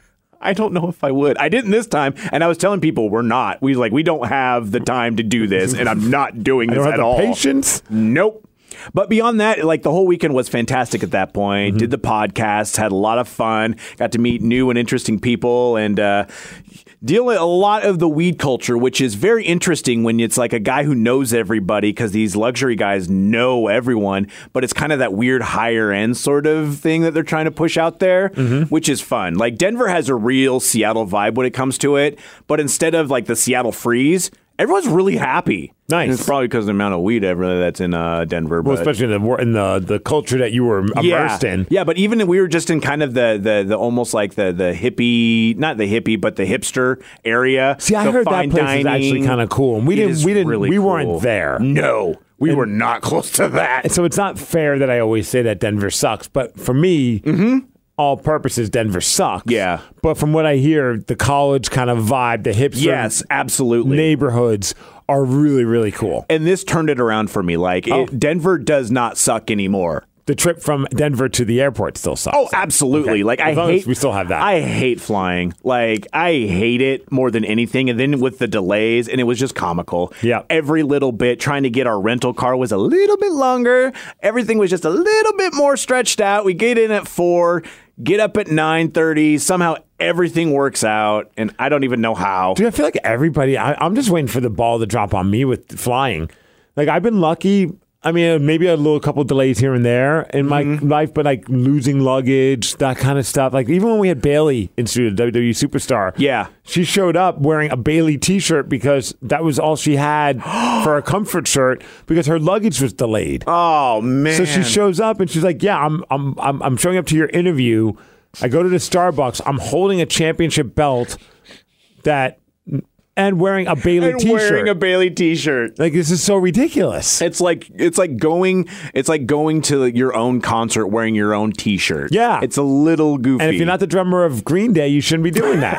I don't know if I would. I didn't this time, and I was telling people we're not. We like we don't have the time to do this, and I'm not doing I this don't have at the all. patience. Nope. But beyond that, like the whole weekend was fantastic at that point. Mm-hmm. Did the podcast, had a lot of fun, got to meet new and interesting people, and uh, deal with a lot of the weed culture, which is very interesting when it's like a guy who knows everybody because these luxury guys know everyone, but it's kind of that weird higher end sort of thing that they're trying to push out there, Mm-hmm. which is fun. Like Denver has a real Seattle vibe when it comes to it, but instead of like the Seattle freeze, everyone's really happy. Nice. And it's probably because of the amount of weed ever that's in uh, Denver. Well, but- especially in the in the the culture that you were immersed yeah. in. Yeah, but even we were just in kind of the the, the almost like the the hippie, not the hippie, but the hipster area. See, I the heard that fine place is actually dining. kind of cool, and we It didn't is we didn't really we cool. weren't there. No, we were not close to that. So it's not fair that I always say that Denver sucks, but for me, all purposes, Denver sucks. Yeah. But from what I hear, the college kind of vibe, the hipster Yes, absolutely. neighborhoods are really, really cool. And this turned it around for me. Like Oh. it, Denver does not suck anymore. The trip from Denver to the airport still sucks. Oh, absolutely. Okay. Like As I long as hate we still have that. I hate flying. Like I hate it more than anything. And then with the delays, and it was just comical. Yeah. Every little bit trying to get our rental car was a little bit longer. Everything was just a little bit more stretched out. We get in at four, get up at nine thirty. Somehow everything works out, and I don't even know how. Dude, I feel like everybody, I, I'm just waiting for the ball to drop on me with flying. Like, I've been lucky. I mean, maybe a little couple delays here and there in my Mm-hmm. life, but like losing luggage, that kind of stuff. Like, even when we had Bailey in studio, W W E Superstar, Yeah. she showed up wearing a Bailey t shirt because that was all she had for a comfort shirt because her luggage was delayed. Oh man! So she shows up and she's like, "Yeah, I'm, I'm, I'm, I'm showing up to your interview. I go to the Starbucks. I'm holding a championship belt that, and wearing a Bailey and T-shirt. wearing a Bailey T-shirt. Like, this is so ridiculous. It's like it's like going it's like going to your own concert wearing your own T-shirt. Yeah. It's a little goofy. And if you're not the drummer of Green Day, you shouldn't be doing that.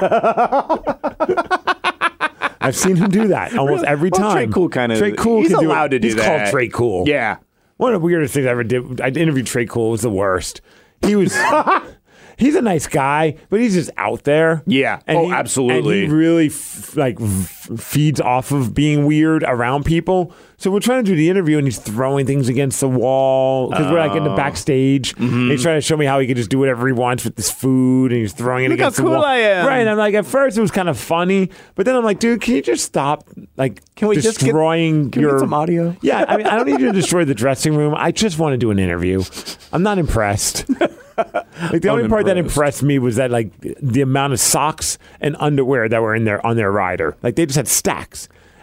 I've seen him do that almost every Well, time. Trey Cool kind of Trey Cool he's can do it. allowed to do he's that. called Trey Cool. Yeah. One of the weirdest things I ever did. I interviewed Trey Cool. It was the worst. He was. He's a nice guy, but he's just out there. Yeah. And Oh, he- absolutely. And he really f- like f- feeds off of being weird around people. So we're trying to do the interview, and he's throwing things against the wall because we're like in the Oh. backstage. Mm-hmm. And he's trying to show me how he can just do whatever he wants with this food, and he's throwing it Look how against the cool wall. I am. Right. And I'm like, at first it was kind of funny, but then I'm like, dude, can you just stop? Like, Can we just get- destroying Can we your get some audio? yeah, I mean, I don't need you to destroy the dressing room. I just want to do an interview. I'm not impressed. Like the only part that Unimpressed. impressed me was that like the amount of socks and underwear that were in there on their rider. Like they just had stacks.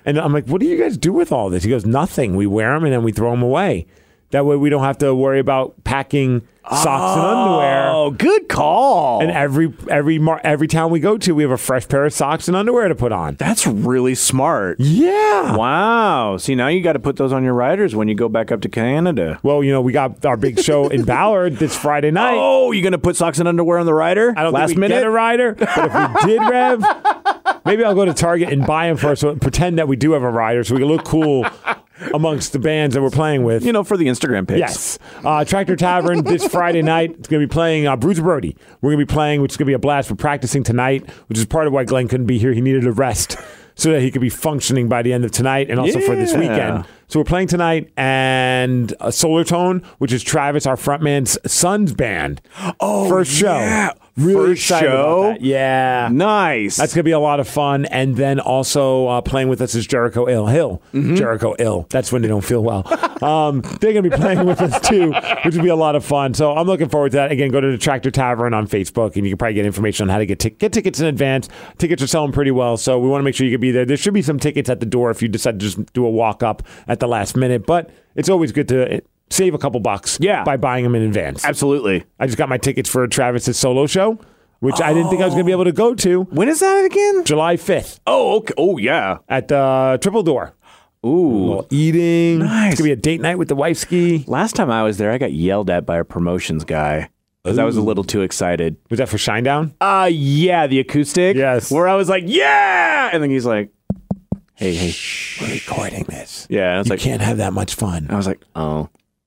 And I'm like, what do you guys do with all this? He goes, nothing. We wear them and then we throw them away. That way we don't have to worry about packing socks and underwear. Oh, good call. And every every mar- every town we go to, we have a fresh pair of socks and underwear to put on. That's really smart. Yeah. Wow. See, now you got to put those on your riders when you go back up to Canada. Well, you know, we got our big show in Ballard this Friday night. Oh, you going to put socks and underwear on the rider? I don't Last think we minute? get a rider, but if we did, Rev, maybe I'll go to Target and buy them first, so pretend that we do have a rider, so we can look cool amongst the bands that we're playing with. You know, for the Instagram pics. Yes. Uh, Tractor Tavern this Friday night. It's going to be playing uh, Bruiser Brody. We're going to be playing, which is going to be a blast. We're practicing tonight, which is part of why Glenn couldn't be here. He needed a rest so that he could be functioning by the end of tonight and also yeah. for this weekend. So we're playing tonight, and uh, Solar Tone, which is Travis, our frontman's son's band. Oh, First show. yeah. Really First excited show? about that. Yeah. Nice. That's going to be a lot of fun. And then also uh, playing with us is Jericho Ill Hill. Mm-hmm. Jericho Ill. That's when they don't feel well. um, they're going to be playing with us too, which will be a lot of fun. So I'm looking forward to that. Again, go to the Tractor Tavern on Facebook, and you can probably get information on how to get, t- get tickets in advance. Tickets are selling pretty well, so we want to make sure you can be there. There should be some tickets at the door if you decide to just do a walk-up at the last minute. But it's always good to save a couple bucks yeah. by buying them in advance. Absolutely. I just got my tickets for Travis's solo show, which oh. I didn't think I was going to be able to go to. When is that again? July fifth. Oh, okay. Oh, yeah. At the uh, Triple Door. Ooh. A little eating. Nice. It's going to be a date night with the wife ski. Last time I was there, I got yelled at by a promotions guy because I was a little too excited. Was that for Shinedown? Uh, yeah, the acoustic. Yes. Where I was like, yeah! And then he's like, hey, hey. We're recording this. Yeah. I was You like, can't have that much fun. I was like, oh.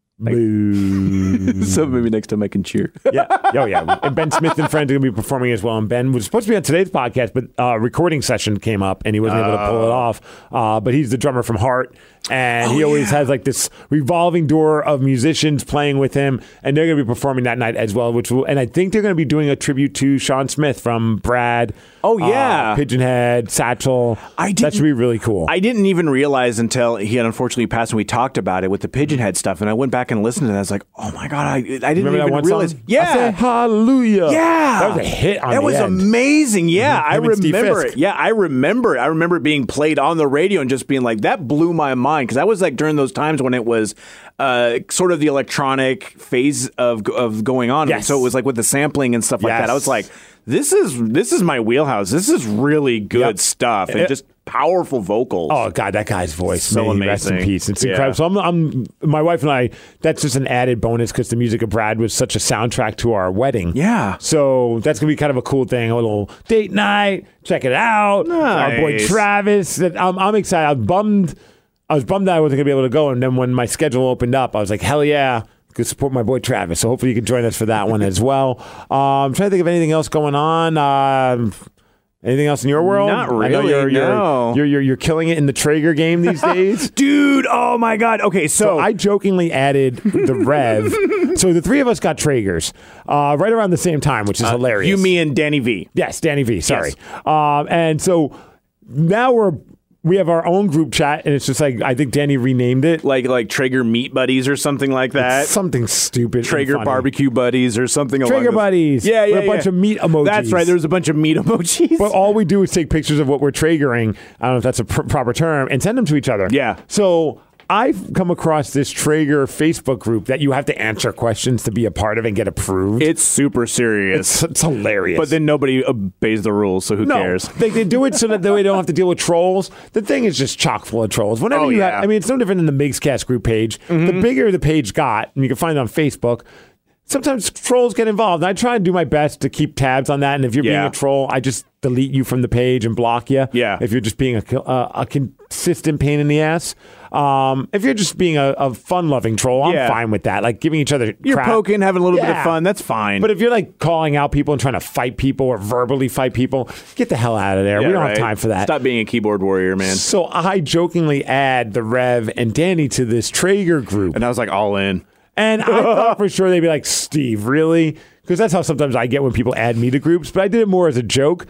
Boo. So maybe next time I can cheer. yeah. Oh, yeah. And Ben Smith and friends are going to be performing as well. And Ben was supposed to be on today's podcast, but uh, recording session came up and he wasn't able to pull it off. Uh, but he's the drummer from Heart. And Oh, he always yeah. has like this revolving door of musicians playing with him. And they're going to be performing that night as well. Which will, and I think they're going to be doing a tribute to Sean Smith from Brad. Oh, yeah. Uh, Pigeonhead, Satchel. I That didn't- should be really cool. I didn't even realize until he had unfortunately passed and we talked about it with the Pigeonhead stuff. And I went back and listened to that. I was like, oh my God, I, I didn't Remember even that one realize. song? Yeah. I said, hallelujah. Yeah. That was a hit on That the was end. amazing. Yeah, Mhm. I Him and Steve remember Fisk. it. Yeah, I remember it. I remember it being played on the radio and just being like, that blew my mind. Because that was like during those times when it was uh, sort of the electronic phase of of going on. Yes. So it was like with the sampling and stuff like Yes. that. I was like, this is this is my wheelhouse. This is really good Yep. stuff. And It- just powerful vocals. Oh God, that guy's voice, So may he rest in amazing. peace. It's Yeah. incredible. So I'm, I'm, my wife and I. That's just an added bonus because the music of Brad was such a soundtrack to our wedding. Yeah. So that's gonna be kind of a cool thing. A little date night. Check it out. Our boy Nice. Travis. That I'm, I'm excited. I was bummed. I was bummed that I wasn't gonna be able to go. And then when my schedule opened up, I was like, hell yeah. Could support my boy Travis. So hopefully you can join us for that one as well. Um, I'm trying to think of anything else going on. Um, anything else in your world? Not I know really, you're, you're, no. You're, you're you're killing it in the Traeger game these days. Dude, oh my God. Okay, so, So I jokingly added the Rev. So the three of us got Traegers uh, right around the same time, which is hilarious. you, me, and Danny V. Yes, Danny V. Sorry. Yes. Um, and so now we're we have our own group chat, and it's just like I think Danny renamed it. Like like Traeger Meat Buddies or something like that. Something stupid. and Traeger funny. Barbecue Buddies or something along Traeger those- Buddies. Yeah, yeah, With a bunch yeah. of meat emojis. That's right. There's a bunch of meat emojis. But all we do is take pictures of what we're Traegering. I don't know if that's a pr- proper term, and send them to each other. Yeah. So I've come across this Traeger Facebook group that you have to answer questions to be a part of and get approved. It's super serious. It's, it's hilarious. But then nobody obeys the rules, so who no, cares? They, they do it so that they don't have to deal with trolls. The thing is just chock full of trolls. Whenever Oh, you yeah. have, I mean, it's no different than the Migscast group page. Mm-hmm. The bigger the page got, and you can find it on Facebook, sometimes trolls get involved. And I try and do my best to keep tabs on that. And if you're Yeah. being a troll, I just delete you from the page and block you. Yeah. If you're just being a, a, a consistent pain in the ass. Um, if you're just being a, a fun-loving troll, I'm Yeah. fine with that. Like giving each other You're crap. poking, having a little bit Yeah. of fun. That's fine. But if you're like calling out people and trying to fight people or verbally fight people, get the hell out of there. Yeah, we don't right. have time for that. Stop being a keyboard warrior, man. So I jokingly add the Rev and Danny to this Traeger group. And I was like all in. And I thought for sure they'd be like, Steve, really? Because that's how sometimes I get when people add me to groups. But I did it more as a joke.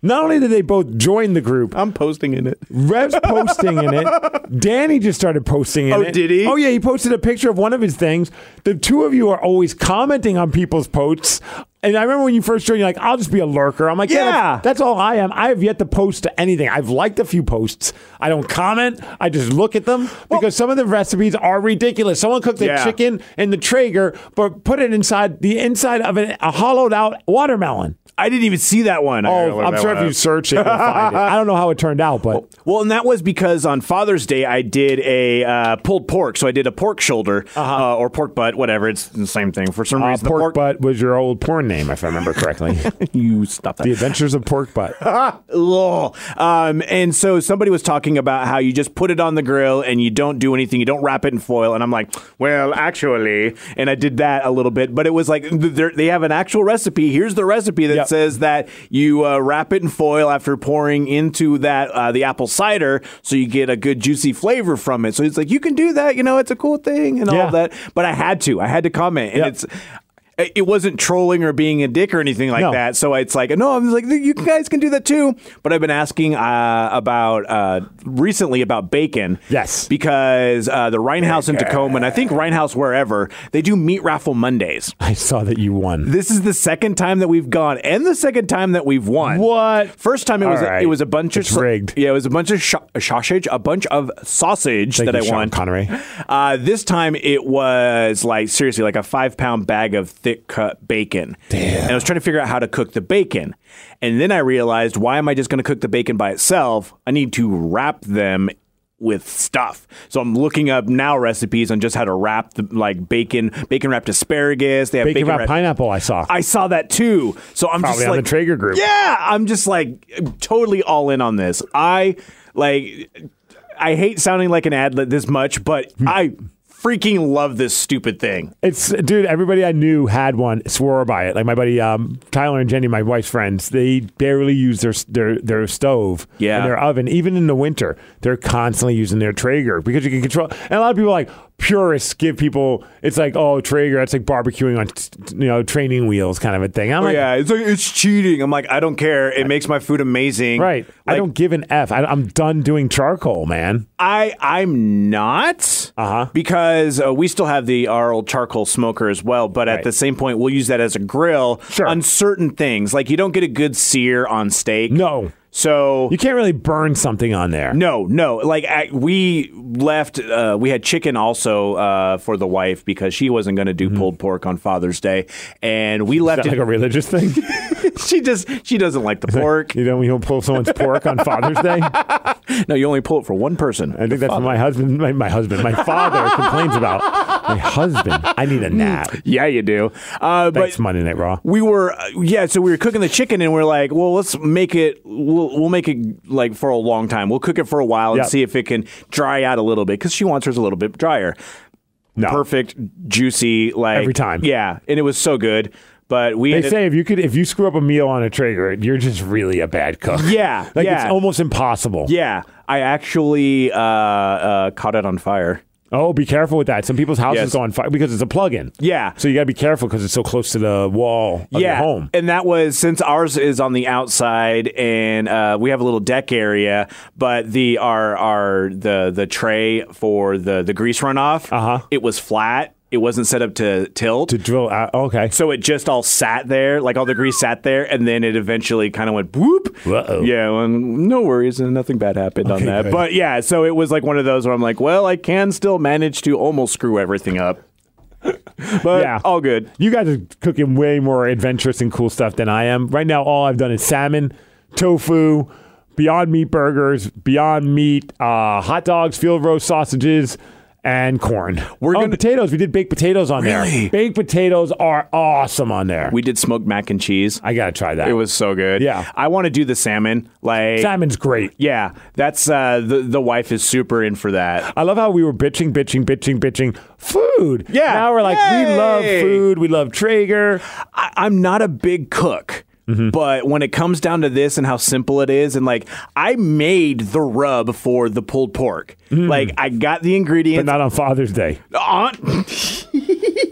Not only did they both join the group, I'm posting in it. Rev's posting in it. Danny just started posting in Oh, it. did he? Oh, yeah. He posted a picture of one of his things. The two of you are always commenting on people's posts. And I remember when you first joined, you're like, I'll just be a lurker. I'm like, yeah, Yeah. that's, that's all I am. I have yet to post to anything. I've liked a few posts. I don't comment. I just look at them because some of the recipes are ridiculous. Someone cooked the Yeah. chicken in the Traeger, but put it inside the inside of an, a hollowed out watermelon. I didn't even see that one. I don't know Oh, what I'm that sure if was. you search it, you'll find it. I don't know how it turned out, but Well, and that was because on Father's Day I did a uh, pulled pork. So I did a pork shoulder Uh-huh. uh, or pork butt, whatever. It's the same thing. For some uh, reason, pork, the pork butt was your old porn name, if I remember correctly. You stop that. The Adventures of Pork Butt. Ugh. Um, and so somebody was talking about how you just put it on the grill and you don't do anything. You don't wrap it in foil. And I'm like, well, actually, and I did that a little bit, but it was like they're- they have an actual recipe. Here's the recipe that Yep. says that you uh, wrap it in foil after pouring into that uh, the apple cider, so you get a good juicy flavor from it. So it's like you can do that. You know, it's a cool thing and Yeah. all that. But I had to. I had to comment, and Yep. it's. It wasn't trolling or being a dick or anything like No. that. So it's like, no, I'm like, you guys can do that too. But I've been asking uh, about uh, recently about bacon. Yes. Because uh, the Rhinehouse in Tacoma, and I think Rhinehouse wherever, they do meat raffle Mondays. I saw that you won. This is the second time that we've gone, and the second time that we've won. What? First time it was All right. it was a bunch It's of rigged. Yeah, it was a bunch of sh- sausage, a bunch of sausage Thank that you, I Sean won. Connery. Uh, this time it was like seriously like a five pound bag of thick cut bacon. Damn. And I was trying to figure out how to cook the bacon, and then I realized, why am I just going to cook the bacon by itself? I need to wrap them with stuff. So I'm looking up now recipes on just how to wrap the like bacon, bacon wrapped asparagus. They have Bacon bacon, wrapped wrapped pineapple, I saw. I saw that too. So I'm Probably just on like the Traeger group. Yeah, I'm just like totally all in on this. I like I hate sounding like an ad this much, but I freaking love this stupid thing. It's dude. Everybody I knew had one. Swore by it. Like my buddy um, Tyler and Jenny, my wife's friends. They barely use their their their stove Yeah. and their oven. Even in the winter, they're constantly using their Traeger because you can control. And a lot of people are like purists give people. It's like, oh, Traeger. That's like barbecuing on you know training wheels kind of a thing. I'm Oh, like, yeah, it's like it's cheating. I'm like, I don't care. It makes my food amazing. right. I Like, don't give an F. I, I'm done doing charcoal, man. I I'm not Uh-huh. because uh, we still have the our old charcoal smoker as well. But at Right. the same point, we'll use that as a grill Sure. on certain things. Like you don't get a good sear on steak. No. So You can't really burn something on there. No, no. Like I, we left, uh, we had chicken also uh, for the wife because she wasn't going to do pulled pork on Father's Day, and we Is left that like it. a religious thing? she just she doesn't like the pork. You know, when you don't pull someone's pork on Father's Day. No, you only pull it for one person. I think that's what my husband, my, my husband, my father complains about. My husband, I need a nap. Yeah, you do. Uh, Thanks, but Monday Night Raw. we were, uh, yeah. So we were cooking the chicken, and we're like, well, let's make it. We'll, we'll make it like for a long time. We'll cook it for a while and Yep. see if it can dry out a little bit because she wants hers a little bit drier. No. Perfect, juicy, like Every time. Yeah, and it was so good. But we They ended- say if you could, if you screw up a meal on a Traeger, you're just really a bad cook. Yeah, like yeah. it's almost impossible. Yeah, I actually uh, uh, caught it on fire. Oh, be careful with that. Some people's houses Yes. go on fire because it's a plug-in. Yeah. So you got to be careful because it's so close to the wall of yeah, your home. and that was since ours is on the outside, and uh, we have a little deck area, but the our our the the tray for the the grease runoff, Uh-huh. it was flat. It wasn't set up to tilt. To drill out. Okay. So it just all sat there, like all the grease sat there, and then it eventually kind of went whoop. Uh-oh. Yeah, well, no worries, and nothing bad happened on Okay, that. good. But yeah, so it was like one of those where I'm like, well, I can still manage to almost screw everything up. But Yeah. all good. You guys are cooking way more adventurous and cool stuff than I am. Right now, all I've done is salmon, tofu, Beyond Meat burgers, Beyond Meat, uh, hot dogs, field roast sausages, and corn. We're oh, gonna- potatoes. We did baked potatoes on Really? there. Baked potatoes are awesome on there. We did smoked mac and cheese. I gotta try that. It was so good. Yeah. I want to do the salmon. Like Salmon's great. Yeah, that's uh, the the wife is super in for that. I love how we were bitching, bitching, bitching, bitching. Food. Yeah. Now we're like, we Yay. love food. We love Traeger. I, I'm not a big cook. Mm-hmm. But when it comes down to this and how simple it is, and like I made the rub for the pulled pork. Like I got the Mm. But ingredients. not on Father's Day. on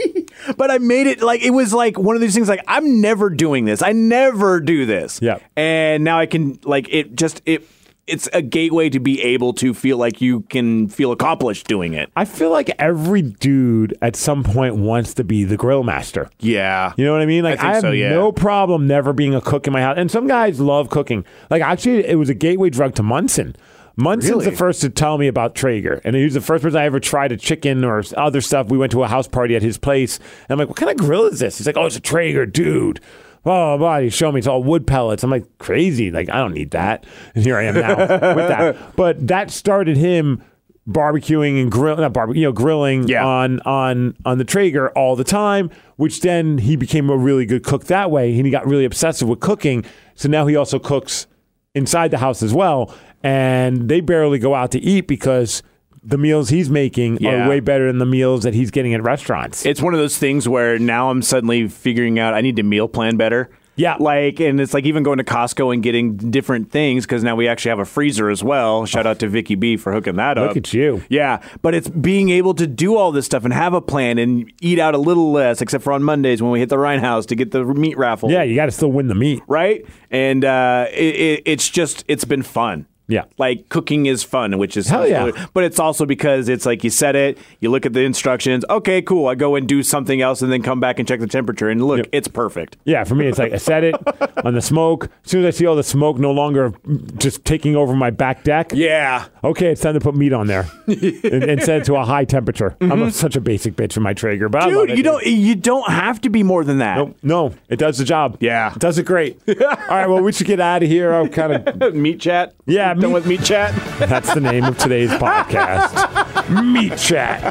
But I made it like, it was like one of these things like, I'm never doing this. I never do this. Yeah. And now I can, like, it just, it, it's a gateway to be able to feel like you can feel accomplished doing it. I feel like every dude at some point wants to be the grill master. Yeah. You know what I mean? Like, I think I have so, yeah. no problem never being a cook in my house. And some guys love cooking. Like, actually, it was a gateway drug to Munson. Munson's Really? the first to tell me about Traeger. And he was the first person I ever tried a chicken or other stuff. We went to a house party at his place. And I'm like, what kind of grill is this? He's like, oh, it's a Traeger, dude. Oh, blah, he showed me it's all wood pellets. I'm like, crazy. Like, I don't need that. And here I am now with that. But that started him barbecuing and grill, not barbecue, you know, grilling Yeah. on on on the Traeger all the time, which then he became a really good cook that way. And he got really obsessive with cooking. So now he also cooks inside the house as well. And they barely go out to eat because the meals he's making Yeah. are way better than the meals that he's getting at restaurants. It's one of those things where now I'm suddenly figuring out I need to meal plan better. Yeah. Like, and it's like even going to Costco and getting different things because now we actually have a freezer as well. Shout out to Vicky B for hooking that up. Look at you. Yeah. But it's being able to do all this stuff and have a plan and eat out a little less, except for on Mondays when we hit the Rhine House to get the meat raffle. Yeah, you got to still win the meat. Right. And uh, it, it, it's just, it's been fun. Yeah. Like cooking is fun, which is Hell yeah. But it's also because it's like you set it, you look at the instructions. Okay, cool. I go and do something else and then come back and check the temperature. And look, Yep. it's perfect. Yeah, for me, it's like I set it on the smoke. As soon as I see all the smoke no longer just taking over my back deck, Yeah. okay, it's time to put meat on there and, and set it to a high temperature. I'm a, such a basic bitch for my Traeger, but I love Dude, it, you don't you don't have to be more than that. No, no, it does the job. Yeah. It does it great. All right, well, we should get out of here. I'm kind of Meat chat? Yeah, Done meat- with meat chat? That's the name of today's podcast. Meat Chat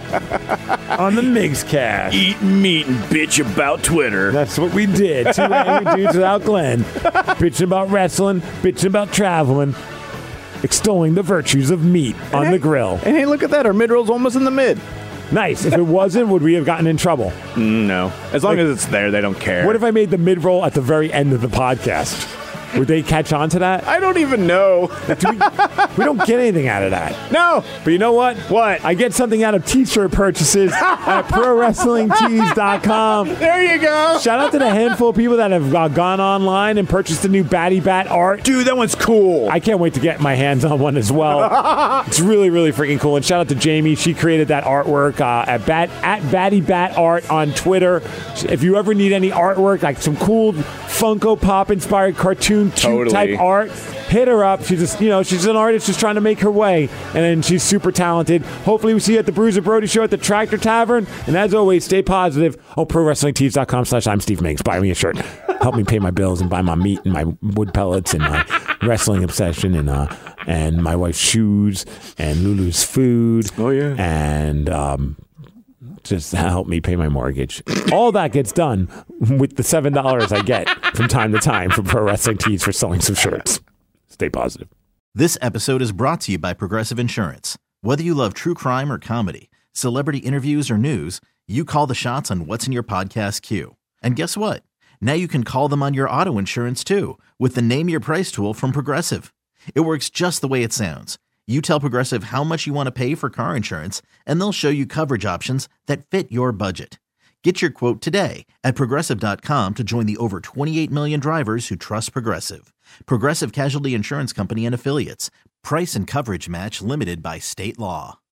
on the Migscast. Eat meat and bitch about Twitter. That's what we did. Two angry dudes without Glenn. Bitching about wrestling, bitching about traveling, extolling the virtues of meat on the grill. And hey, look at that. Our mid-roll's almost in the mid. Nice. If it wasn't, would we have gotten in trouble? Mm, no. As long Like- as it's there, they don't care. What if I made the mid-roll at the very end of the podcast? Would they catch on to that? I don't even know. Do we, we don't get anything out of that. No. But you know what? What? I get something out of t-shirt purchases at pro wrestling tees dot com. There you go. Shout out to the handful of people that have uh, gone online and purchased the new Batty Bat art. Dude, that one's cool. I can't wait to get my hands on one as well. It's really, really freaking cool. And shout out to Jamie. She created that artwork uh, at Bat at Batty Bat Art on Twitter. If you ever need any artwork, like some cool Funko Pop inspired cartoon Totally. type art, hit her up. She's just, you know, she's an artist just trying to make her way, and then she's super talented. Hopefully, we see you at the Bruiser Brody Show at the Tractor Tavern. And as always, stay positive. Oh, pro wrestling tees dot com slash I'm Steve Miggs. Buy me a shirt. Help me pay my bills and buy my meat and my wood pellets and my wrestling obsession and uh and my wife's shoes and Lulu's food. Oh, yeah. And um. Just help me pay my mortgage. All that gets done with the seven dollars I get from time to time from Pro Wrestling Tees for selling some shirts. Stay positive. This episode is brought to you by Progressive Insurance. Whether you love true crime or comedy, celebrity interviews or news, you call the shots on what's in your podcast queue. And guess what? Now you can call them on your auto insurance too with the Name Your Price tool from Progressive. It works just the way it sounds. You tell Progressive how much you want to pay for car insurance, and they'll show you coverage options that fit your budget. Get your quote today at Progressive dot com to join the over twenty-eight million drivers who trust Progressive. Progressive Casualty Insurance Company and Affiliates. Price and coverage match limited by state law.